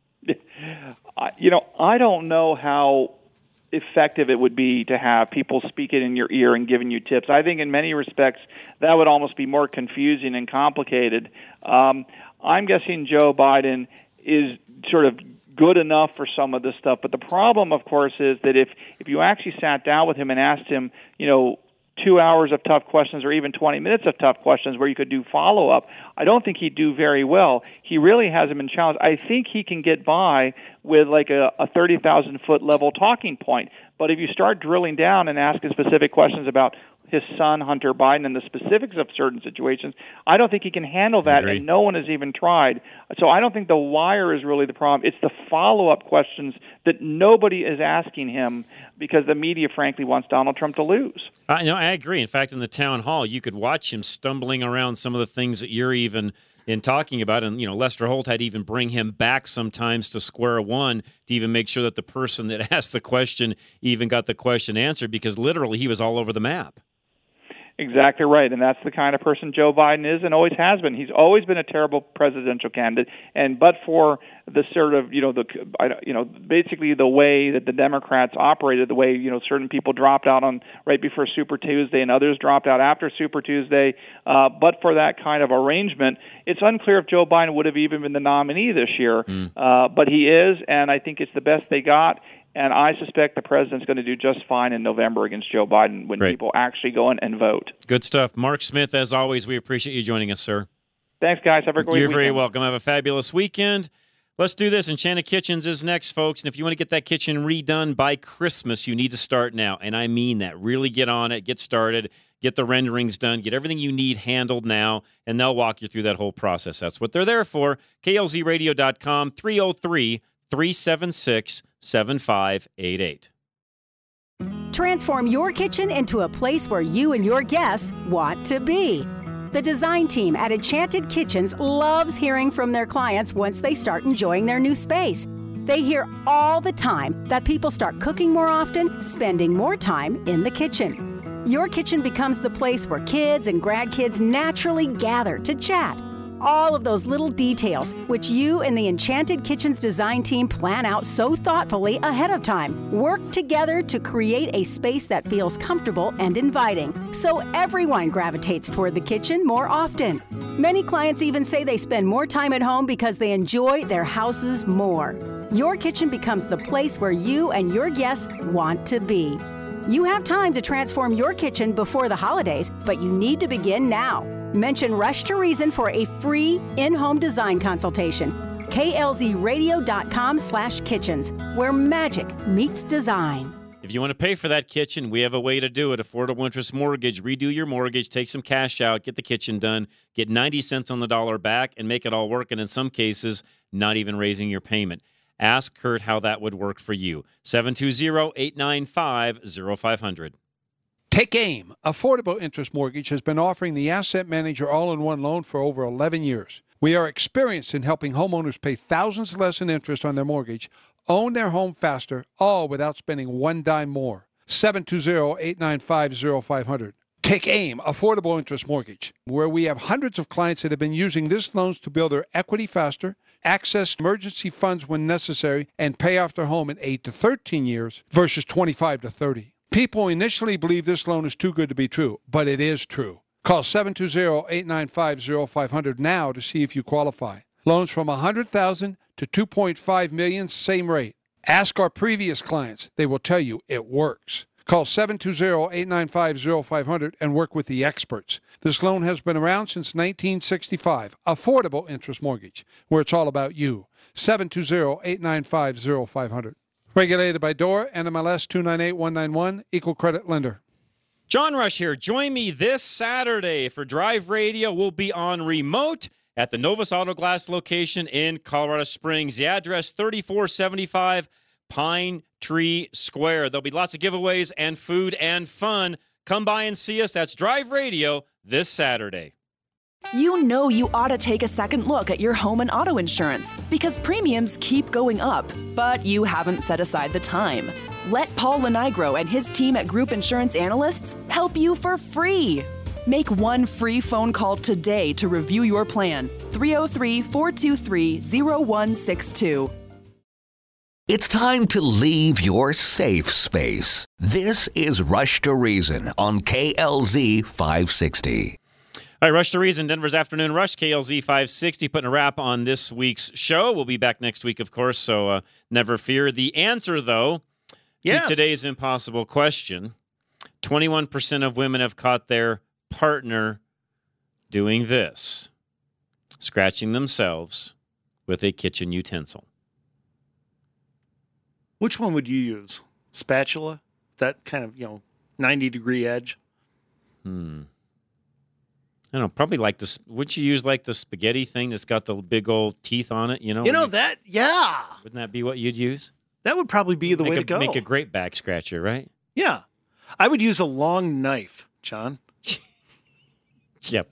S21: You know, I don't know how effective it would be to have people speaking in your ear and giving you tips. I think in many respects that would almost be more confusing and complicated. Um, I'm guessing Joe Biden is sort of good enough for some of this stuff. But the problem, of course, is that if, if you actually sat down with him and asked him, you know, two hours of tough questions or even twenty minutes of tough questions where you could do follow-up, I don't think he'd do very well. He really hasn't been challenged. I think he can get by with like a, a thirty thousand foot level talking point. But if you start drilling down and asking specific questions about his son, Hunter Biden, and the specifics of certain situations, I don't think he can handle that, and no one has even tried. So I don't think the wire is really the problem. It's the follow-up questions that nobody is asking him because the media, frankly, wants Donald Trump to lose.
S10: I know, I agree. In fact, in the town hall, you could watch him stumbling around some of the things that you're even in talking about. And, you know, Lester Holt had to even bring him back sometimes to square one to even make sure that the person that asked the question even got the question answered, because literally he was all over the map.
S21: Exactly right, and that's the kind of person Joe Biden is and always has been. He's always been a terrible presidential candidate, and but for the sort of, you know, the you know, basically the way that the Democrats operated, the way, you know, certain people dropped out on right before Super Tuesday and others dropped out after Super Tuesday, uh, but for that kind of arrangement, it's unclear if Joe Biden would have even been the nominee this year, mm. uh, but he is, and I think it's the best they got. And I suspect the president's going to do just fine in November against Joe Biden when Great. people actually go in and vote.
S10: Good stuff. Mark Smith, as always, we appreciate you joining us, sir.
S21: Thanks, guys. Have a great
S10: You're
S21: weekend.
S10: very welcome. Have a fabulous weekend. Let's do this. Enchanted Kitchens is next, folks. And if you want to get that kitchen redone by Christmas, you need to start now. And I mean that. Really get on it. Get started. Get the renderings done. Get everything you need handled now. And they'll walk you through that whole process. That's what they're there for. K L Z radio dot com, three oh three, three seven six, seven five eight eight.
S2: Transform your kitchen into a place where you and your guests want to be. The design team at Enchanted Kitchens loves hearing from their clients once they start enjoying their new space. They hear all the time that people start cooking more often, spending more time in the kitchen. Your kitchen becomes the place where kids and grandkids naturally gather to chat. All of those little details, which you and the Enchanted Kitchens design team plan out so thoughtfully ahead of time, work together to create a space that feels comfortable and inviting, so everyone gravitates toward the kitchen more often. Many clients even say they spend more time at home because they enjoy their houses more. Your kitchen becomes the place where you and your guests want to be. You have time to transform your kitchen before the holidays, but you need to begin now. Mention Rush to Reason for a free in-home design consultation. K L Z radio dot com slash kitchens, where magic meets design.
S10: If you want to pay for that kitchen, we have a way to do it. Affordable Interest Mortgage. Redo your mortgage, take some cash out, get the kitchen done, get ninety cents on the dollar back, and make it all work, and in some cases, not even raising your payment. Ask Kurt how that would work for you. seven two zero, eight nine five, zero five zero zero.
S22: Take AIM. Affordable Interest Mortgage has been offering the Asset Manager all-in-one loan for over eleven years. We are experienced in helping homeowners pay thousands less in interest on their mortgage, own their home faster, all without spending one dime more. seven two zero, eight nine five, zero five zero zero. Take AIM, Affordable Interest Mortgage, where we have hundreds of clients that have been using this loans to build their equity faster, access emergency funds when necessary, and pay off their home in eight to thirteen years versus twenty-five to thirty. People initially believe this loan is too good to be true, but it is true. Call seven two zero, eight nine five, zero five zero zero now to see if you qualify. Loans from one hundred thousand dollars to two point five million dollars, same rate. Ask our previous clients. They will tell you it works. Call seven two zero, eight nine five, zero five zero zero and work with the experts. This loan has been around since nineteen sixty-five. Affordable interest mortgage, where it's all about you. seven two zero, eight nine five, zero five zero zero. Regulated by D O R, N M L S two nine eight one nine one, Equal Credit Lender.
S10: John Rush here. Join me this Saturday for Drive Radio. We'll be on remote at the Novus Auto Glass location in Colorado Springs. The address, thirty-four seventy-five Pine Tree Square. There'll be lots of giveaways and food and fun. Come by and see us. That's Drive Radio this Saturday.
S15: You know you ought to take a second look at your home and auto insurance because premiums keep going up, but you haven't set aside the time. Let Paul Lenigro and his team at Group Insurance Analysts help you for free. Make one free phone call today to review your plan. three oh three, four two three, oh one six two.
S3: It's time to leave your safe space. This is Rush to Reason on K L Z five sixty.
S10: All right, Rush to Reason, Denver's Afternoon Rush, K L Z five sixty, putting a wrap on this week's show. We'll be back next week, of course, so uh, never fear. The answer, though, to
S11: yes.
S10: today's impossible question, twenty-one percent of women have caught their partner doing this, scratching themselves with a kitchen utensil.
S11: Which one would you use? Spatula? That kind of, you know, ninety degree edge?
S10: Hmm. I don't know, probably like this. Would you use like the spaghetti thing that's got the big old teeth on it? You know,
S11: You know,
S10: you,
S11: that, yeah.
S10: Wouldn't that be what you'd use?
S11: That would probably be the
S10: make
S11: way
S10: a,
S11: to go.
S10: Make a great back scratcher, right?
S11: Yeah. I would use a long knife, John.
S10: Yep.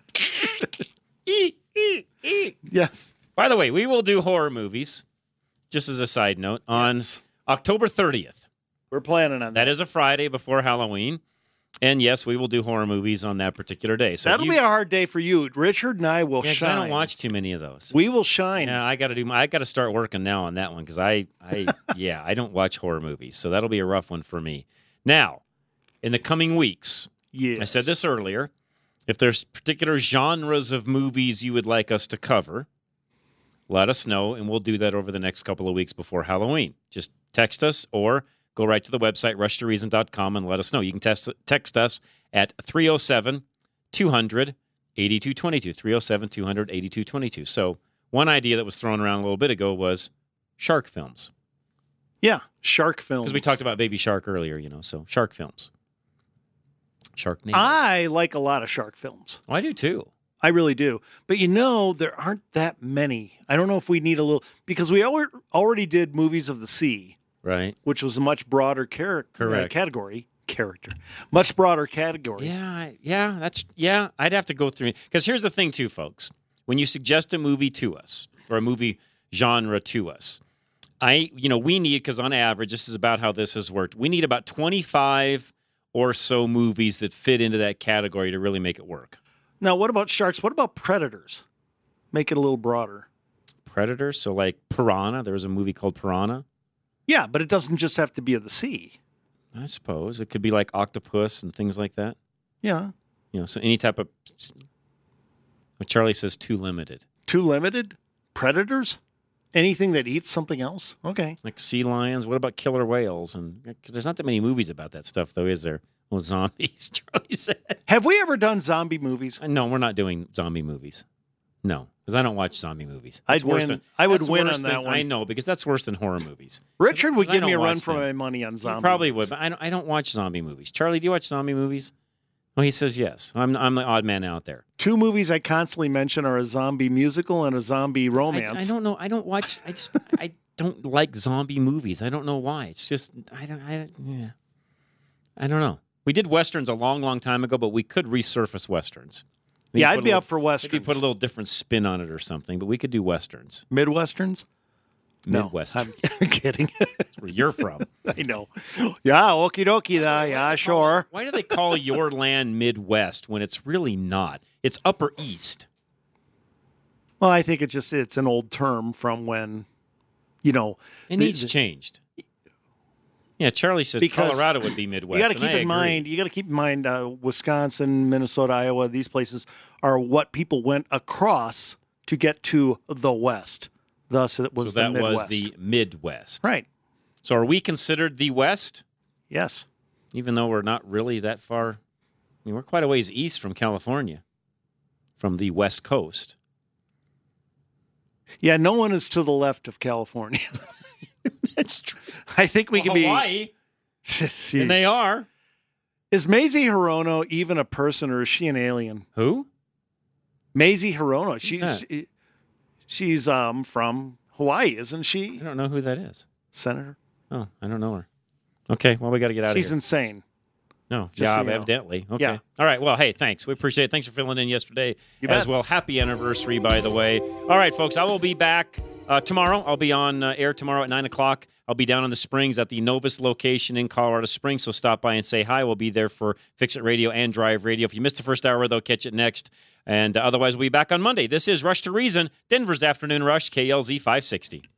S11: Yes.
S10: By the way, we will do horror movies, just as a side note, on
S11: Yes.
S10: October thirtieth.
S11: We're planning on that.
S10: That is a Friday before Halloween. And yes, we will do horror movies on that particular day. So
S11: That'll
S10: you,
S11: be a hard day for you. Richard and I will
S10: yeah, 'cause
S11: shine.
S10: I don't watch too many of those.
S11: We will shine.
S10: Yeah, I got to do. My, I got to start working now on that one because I, I, yeah, I don't watch horror movies, so that'll be a rough one for me. Now, in the coming weeks,
S11: yes.
S10: I said this earlier. If there's particular genres of movies you would like us to cover, let us know, and we'll do that over the next couple of weeks before Halloween. Just text us or go right to the website, rush to reason dot com, and let us know. You can text, text us at three oh seven, two hundred, eighty-two twenty-two, three oh seven, two hundred, eighty-two twenty-two. So one idea that was thrown around a little bit ago was shark films.
S11: Yeah, shark films.
S10: Because we talked about Baby Shark earlier, you know, so shark films. Sharknado.
S11: I like a lot of shark films.
S10: Oh, I do too.
S11: I really do. But you know, there aren't that many. I don't know if we need a little, because we al- already did Movies of the Sea.
S10: Right.
S11: Which was a much broader char-
S10: Correct.
S11: Uh, category. Character. Much broader category.
S10: Yeah, I- yeah, that's, yeah, I'd have to go through it. Because here's the thing too, folks. When you suggest a movie to us, or a movie genre to us, I, you know, we need, because on average, this is about how this has worked, we need about twenty-five or so movies that fit into that category to really make it work.
S11: Now, what about sharks? What about predators? Make it a little broader.
S10: Predators, so like Piranha. There was a movie called Piranha.
S11: Yeah, but it doesn't just have to be of the sea.
S10: I suppose. It could be like octopus and things like that.
S11: Yeah.
S10: You know, so any type of... Well, Charlie says too limited.
S11: Too limited? Predators? Anything that eats something else? Okay.
S10: Like sea lions. What about killer whales? And cause there's not that many movies about that stuff, though, is there? Well, zombies, Charlie said.
S11: Have we ever done zombie movies?
S10: No, we're not doing zombie movies. No, because I don't watch zombie movies. That's
S11: I'd win.
S10: Than,
S11: I would
S10: that's
S11: win
S10: worse
S11: on
S10: than,
S11: that one.
S10: I know, because that's worse than horror movies.
S11: Richard would
S10: I
S11: give
S10: don't
S11: me a run
S10: watch
S11: for
S10: them.
S11: my money on zombie
S10: He probably
S11: movies.
S10: would, but I don't, I don't watch zombie movies. Charlie, do you watch zombie movies? Oh, he says yes. I'm I'm the odd man out there.
S11: Two movies I constantly mention are a zombie musical and a zombie romance.
S10: I, I don't know. I don't watch. I just I don't like zombie movies. I don't know why. It's just I don't. I yeah. I don't know. We did westerns a long, long time ago, but we could resurface westerns. Maybe
S11: yeah,
S10: put
S11: I'd
S10: a
S11: be
S10: little,
S11: up for westerns.
S10: Maybe put a little different spin on it or something, but we could do westerns.
S11: Midwesterns?
S10: Midwest.
S11: No, I'm kidding.
S10: That's where you're from.
S11: I know. Yeah, okie dokie, da. Yeah, sure.
S10: Why do they call your land Midwest when it's really not? It's Upper East.
S11: Well, I think it just it's an old term from when, you know,
S10: it
S11: the-
S10: needs
S11: the-
S10: changed. Yeah, Charlie says
S11: Because
S10: Colorado would be Midwest.
S11: You got to
S10: and
S11: keep
S10: I
S11: in
S10: agree.
S11: mind. You got to keep in mind. Uh, Wisconsin, Minnesota, Iowa. These places are what people went across to get to the West. Thus, it was
S10: so that
S11: the Midwest.
S10: was the Midwest.
S11: Right.
S10: So are we considered the West?
S11: Yes.
S10: Even though we're not really that far. I mean, we're quite a ways east from California, from the West Coast.
S11: Yeah, no one is to the left of California.
S10: That's true.
S11: I think we
S10: well,
S11: can
S10: Hawaii,
S11: be.
S10: And they are.
S11: Is Mazie Hirono even a person, or is she an alien?
S10: Who?
S11: Mazie Hirono. She's she, she's um from Hawaii, isn't she?
S10: I don't know who that is.
S11: Senator.
S10: Oh, I don't know her. Okay, well, we got to get out
S11: She's
S10: of here.
S11: She's insane.
S10: No,
S11: Just
S10: job,
S11: so you know.
S10: evidently. Okay.
S11: Yeah.
S10: All right, well, hey, thanks. We appreciate it. Thanks for filling in yesterday
S11: You
S10: as
S11: bet.
S10: well. Happy anniversary, by the way. All right, folks, I will be back uh, tomorrow. I'll be on uh, air tomorrow at nine o'clock. I'll be down in the Springs at the Novus location in Colorado Springs, so stop by and say hi. We'll be there for Fix It Radio and Drive Radio. If you missed the first hour, though, catch it next. And uh, otherwise, we'll be back on Monday. This is Rush to Reason, Denver's Afternoon Rush, K L Z five sixty.